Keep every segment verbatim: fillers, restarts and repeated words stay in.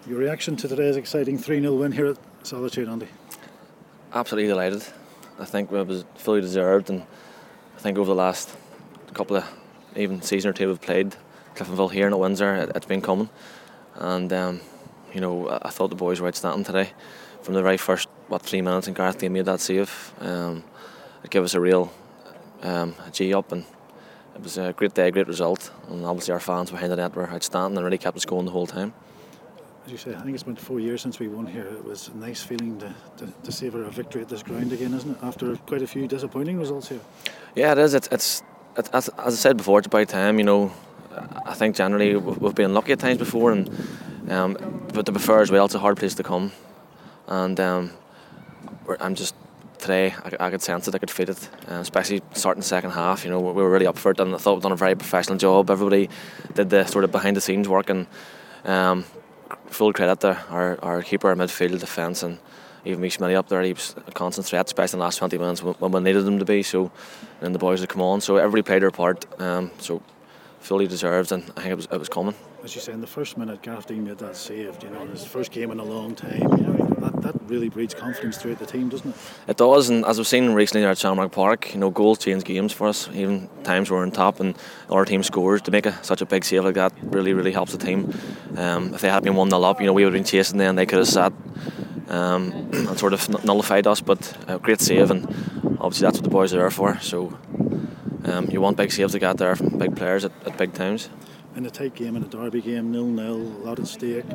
Your reaction to today's exciting three nil win here at Solitude, Andy? Absolutely delighted. I think it was fully deserved, and I think over the last couple of even season or two we've played Cliftonville here and at Windsor, it, it's been coming, and um, you know I, I thought the boys were outstanding today from the very first what three minutes, and Gareth Dean made that save. Um, it gave us a real um, a G up, and it was a great day, great result, and obviously our fans behind the net were outstanding and really kept us going the whole time. As you say, I think it's been four years since we won here. It was a nice feeling to, to, to savour a victory at this ground again, isn't it? After quite a few disappointing results here. Yeah, it is. It's, it's, it's as, as I said before, it's about time. You know, I think generally we've, we've been lucky at times before, and um, but to be fair as well, it's a hard place to come, and um, I'm just today I, I could sense it, I could feel it, uh, especially starting the second half. You know, we were really up for it, and I thought we'd done a very professional job. Everybody did the sort of behind the scenes work, and. Um, Full credit to our, our keeper, our midfield, defence, and even Mish Millie up there. He was a constant threat, especially in the last twenty minutes when we needed him to be. So, and the boys would come on. So everybody played their part. Um, so fully deserved, and I think it was it was coming. As you say, in the first minute, Gareth Dean made that save. You know, in his first game in a long time. You know, that that really breeds confidence throughout the team, doesn't it? It does, and as we've seen recently at Shamrock Park, you know, goals change games for us. Even times we're on top and our team scores, to make a, such a big save like that really, really helps the team. Um, if they had been one nil up, you know, we would have been chasing them. They could have sat um, and sort of nullified us. But a great save, and obviously that's what the boys are there for. So um, you want big saves to get there from big players at, at big times. In a tight game, in a derby game, nil nil, a lot at stake,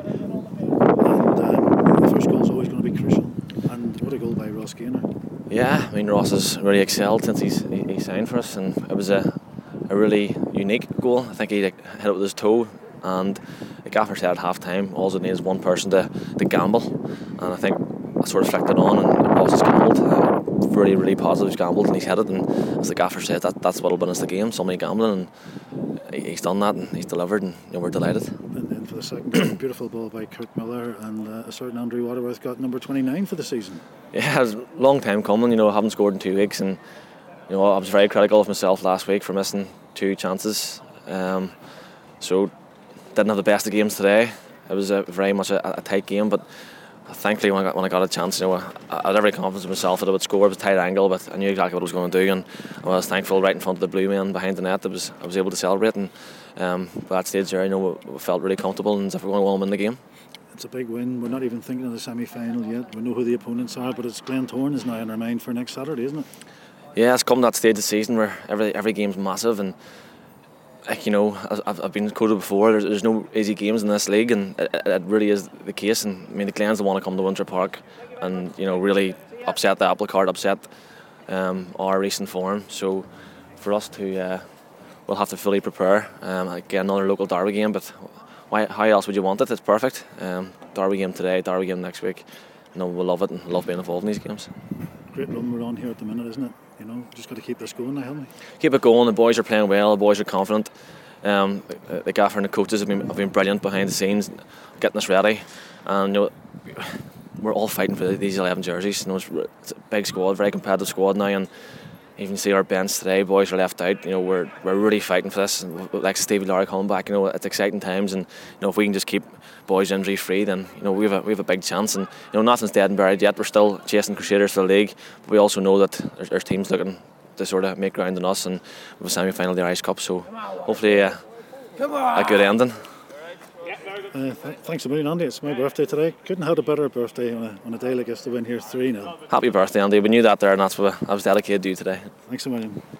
and um, the first goal is always going to be crucial. And what a goal by Ross Gaynor. Yeah, I mean Ross has really excelled since he's he, he signed for us, and it was a, a really unique goal. I think he like, hit it with his toe, and the gaffer said at half time all it needs is one person to, to gamble, and I think I sort of flicked it on, and Ross has gambled, uh, really really positive, he's gambled and he's hit it, and as the gaffer said, that that's what'll win us the game, somebody gambling, and he's done that and he's delivered, and you know, we're delighted. And then for the second goal, beautiful ball by Kurt Miller, and uh, a certain Andrew Waterworth got number twenty-nine for the season. Yeah, it was a long time coming. You know, I haven't scored in two weeks, and you know I was very critical of myself last week for missing two chances. Um, so didn't have the best of games today. It was a, very much a, a tight game, but thankfully when I got when I got a chance, you know, I, I had every confidence in myself that I would score. It was a tight angle, but I knew exactly what I was going to do, and I was thankful right in front of the blue men behind the net. I was I was able to celebrate, and um, by that stage there, you know, we, we felt really comfortable, and as if we were going to win the game. It's a big win. We're not even thinking of the semi-final yet. We know who the opponents are, but it's Glentoran is now in our mind for next Saturday, isn't it? Yeah, it's come to that stage of the season where every every game's massive, and like you know, I've, I've been quoted before. There's, there's no easy games in this league, and it, it really is the case. And I mean, the Glens want to come to Windsor Park, and you know, really upset the apple cart, upset um, our recent form. So for us to, uh, we'll have to fully prepare. Um, again, another local derby game, but why? How else would you want it? It's perfect. Um, derby game today, derby game next week. You know, we'll love it and love being involved in these games. Great run we're on here at the minute, isn't it? You know, just got to keep this going now, haven't we? Keep it going. The boys are playing well. The boys are confident. Um, the, the gaffer and the coaches have been, have been brilliant behind the scenes, getting us ready. And you know, we're all fighting for these eleven jerseys. You know, it's, it's a big squad, very competitive squad now, and even see our bench today, boys are left out. You know, we're we're really fighting for this. And like Stevie Larry coming back, you know, it's exciting times, and you know, if we can just keep boys injury free, then you know we have a we have a big chance. And you know, nothing's dead and buried yet. We're still chasing Crusaders for the league, but we also know that there's, there's teams looking to sort of make ground on us, and we have a semi-final of the Irish Cup. So hopefully, uh, a good ending. Uh, th- thanks a million, Andy. It's my birthday today. Couldn't have had a better birthday on a, on a day like this to win here three nil. Happy birthday, Andy. We knew that there, and that's what I was dedicated to you today. Thanks a million.